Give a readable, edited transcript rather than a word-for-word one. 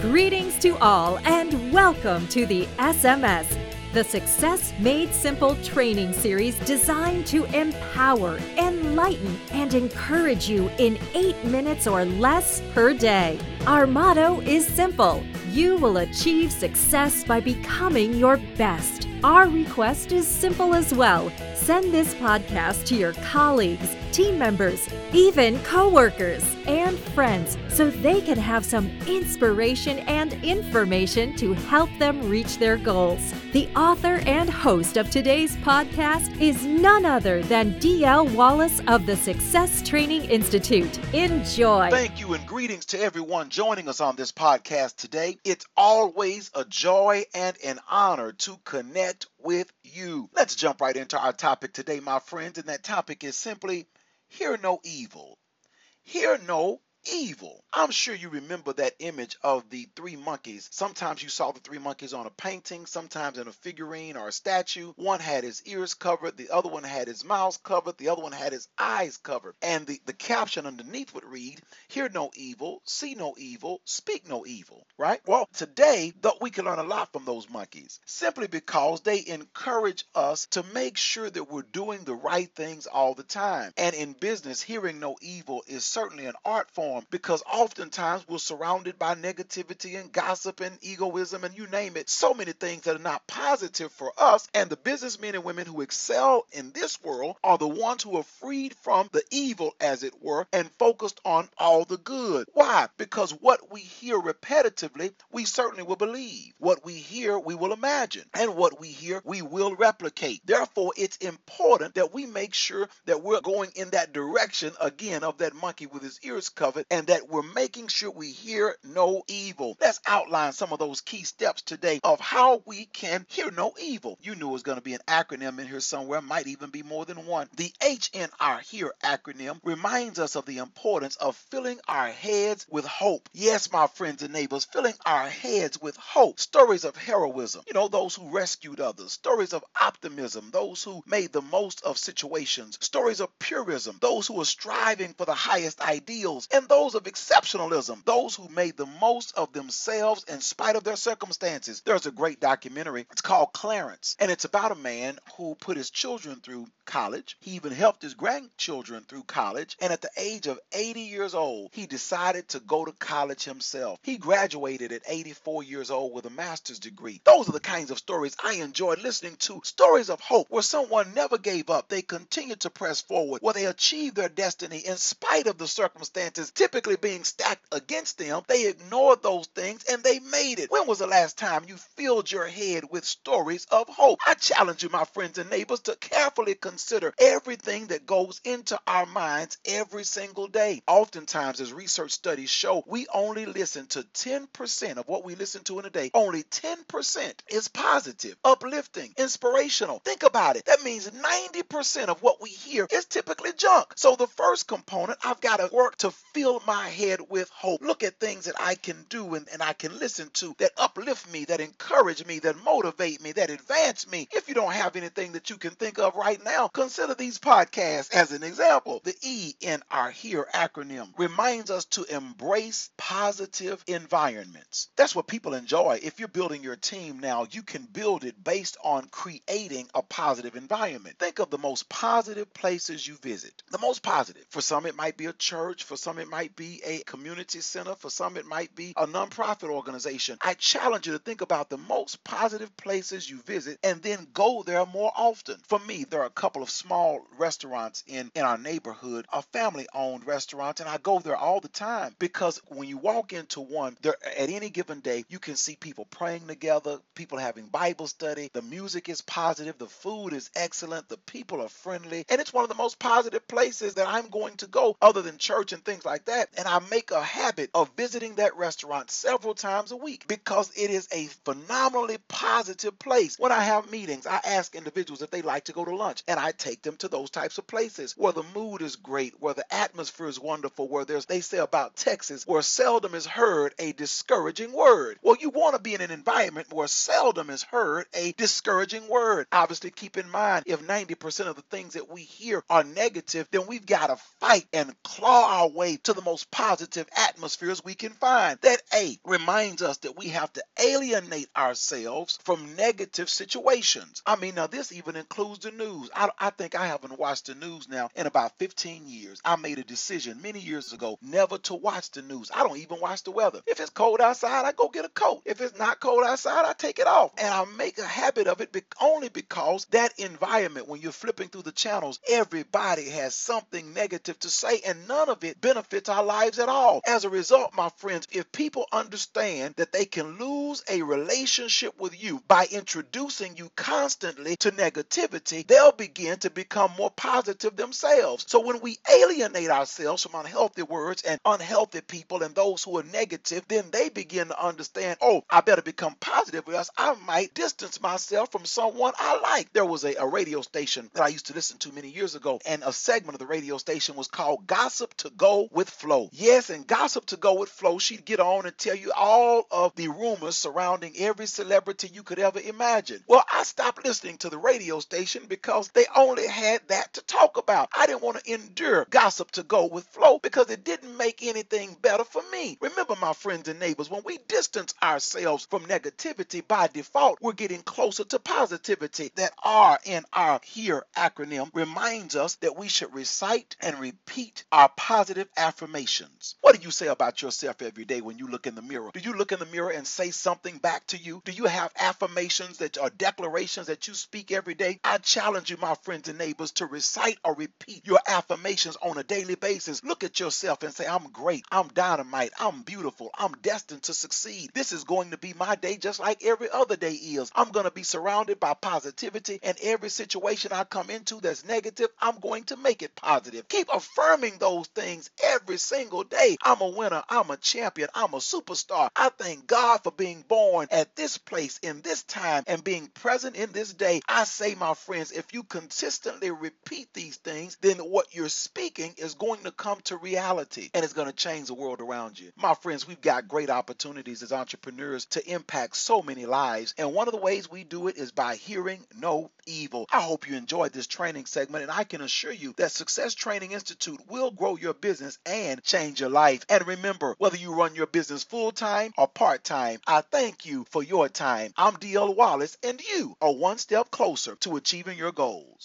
Greetings to all and welcome to the SMS, the Success Made Simple training series designed to empower, enlighten, and encourage you in 8 minutes or less per day. Our motto is simple: you will achieve success by becoming your best. Our request is simple as well. Send this podcast to your colleagues, team members, even coworkers, and friends so they can have some inspiration and information to help them reach their goals. The author and host of today's podcast is none other than D.L. Wallace of the Success Training Institute. Enjoy. Thank you and greetings to everyone joining us on this podcast today. It's always a joy and an honor to connect with you. Let's jump right into our topic today, my friends, and that topic is simply hear no evil. Hear no evil. I'm sure you remember that image of the three monkeys. Sometimes you saw the three monkeys on a painting, sometimes in a figurine or a statue. One had his ears covered, the other one had his mouth covered, the other one had his eyes covered. And the caption underneath would read, hear no evil, see no evil, speak no evil, right? Well, today, we can learn a lot from those monkeys, simply because they encourage us to make sure that we're doing the right things all the time. And in business, hearing no evil is certainly an art form, because oftentimes we're surrounded by negativity and gossip and egoism and you name it, so many things that are not positive for us. And the businessmen and women who excel in this world are the ones who are freed from the evil, as it were, and focused on all the good. Why? Because what we hear repetitively, we certainly will believe. What we hear, we will imagine. And what we hear, we will replicate. Therefore, it's important that we make sure that we're going in that direction, again, of that monkey with his ears covered, and that we're making sure we hear no evil. Let's outline some of those key steps today of how we can hear no evil. You knew it was going to be an acronym in here somewhere, might even be more than one. The H in our HEAR acronym reminds us of the importance of filling our heads with hope. Yes, my friends and neighbors, filling our heads with hope. Stories of heroism, those who rescued others. Stories of optimism, those who made the most of situations. Stories of purism, those who are striving for the highest ideals. And those of exceptionalism, those who made the most of themselves in spite of their circumstances. There's a great documentary. It's called Clarence, and it's about a man who put his children through college. He even helped his grandchildren through college, and at the age of 80 years old, he decided to go to college himself. He graduated at 84 years old with a master's degree. Those are the kinds of stories I enjoy listening to. Stories of hope, where someone never gave up. They continued to press forward, where they achieved their destiny in spite of the circumstances typically being stacked against them. They ignored those things and they made it. When was the last time you filled your head with stories of hope? I challenge you, my friends and neighbors, to carefully consider everything that goes into our minds every single day. Oftentimes, as research studies show, we only listen to 10% of what we listen to in a day. Only 10% is positive, uplifting, inspirational. Think about it. That means 90% of what we hear is typically junk. So the first component, I've got to work to fill my head with hope. Look at things that I can do and I can listen to that uplift me, that encourage me, that motivate me, that advance me. If you don't have anything that you can think of right now, consider these podcasts as an example. The E in our HEAR acronym reminds us to embrace positive environments. That's what people enjoy. If you're building your team now, you can build it based on creating a positive environment. Think of the most positive places you visit. The most positive. For some, it might be a church. For some, it might be a community center. For some, it might be a nonprofit organization. I challenge you to think about the most positive places you visit and then go there more often. For me, there are a couple of small restaurants in our neighborhood, a family-owned restaurant, and I go there all the time because when you walk into one, there at any given day, you can see people praying together, people having Bible study, the music is positive, the food is excellent, the people are friendly, and it's one of the most positive places that I'm going to go other than church and things like that. And I make a habit of visiting that restaurant several times a week because it is a phenomenally positive place. When I have meetings, I ask individuals if they like to go to lunch, and I take them to those types of places where the mood is great, where the atmosphere is wonderful, where they say about Texas, where seldom is heard a discouraging word. Well, you want to be in an environment where seldom is heard a discouraging word. Obviously, keep in mind, if 90% of the things that we hear are negative, then we've got to fight and claw our way to the most positive atmospheres we can find. That A reminds us that we have to alienate ourselves from negative situations. I mean, now this even includes the news. I think I haven't watched the news now in about 15 years. I made a decision many years ago never to watch the news. I don't even watch the weather. If it's cold outside, I go get a coat. If it's not cold outside, I take it off. And I make a habit of it only because that environment, when you're flipping through the channels, everybody has something negative to say, and none of it benefits our lives at all. As a result, my friends, if people understand that they can lose a relationship with you by introducing you constantly to negativity, they'll begin to become more positive themselves. So when we alienate ourselves from unhealthy words and unhealthy people and those who are negative, then they begin to understand, oh, I better become positive, or else I might distance myself from someone I like. There was a radio station that I used to listen to many years ago, and a segment of the radio station was called Gossip to Go with Flo. Yes, and Gossip to Go with Flo, she'd get on and tell you all of the rumors surrounding every celebrity you could ever imagine. Well, I stopped listening to the radio station because they only had that to talk about. I didn't want to endure Gossip to Go with Flo because it didn't make anything better for me. Remember, my friends and neighbors, when we distance ourselves from negativity, by default, we're getting closer to positivity. That R in our HERE acronym reminds us that we should recite and repeat our positive affirmations. What do you say about yourself every day when you look in the mirror? Do you look in the mirror and say something back to you? Do you have affirmations that are declarations that you speak every day? I challenge you, my friends and neighbors, to recite or repeat your affirmations on a daily basis. Look at yourself and say, I'm great, I'm dynamite, I'm beautiful, I'm destined to succeed. This is going to be my day just like every other day is. I'm going to be surrounded by positivity, and every situation I come into that's negative, I'm going to make it positive. Keep affirming those things every single day. I'm a winner, I'm a champion, I'm a superstar. I thank God for being born at this place in this time and being present in this day. I say, my friends, if you consistently repeat these things, then what you're speaking is going to come to reality, and it's going to change the world around you. My friends, we've got great opportunities as entrepreneurs to impact so many lives, and one of the ways we do it is by hearing no evil. I hope you enjoyed this training segment, and I can assure you that Success Training Institute will grow your business and change your life. And remember, whether you run your business full-time or part-time, I thank you for your time. I'm DL Wallace, and you are one step closer to achieving your goals.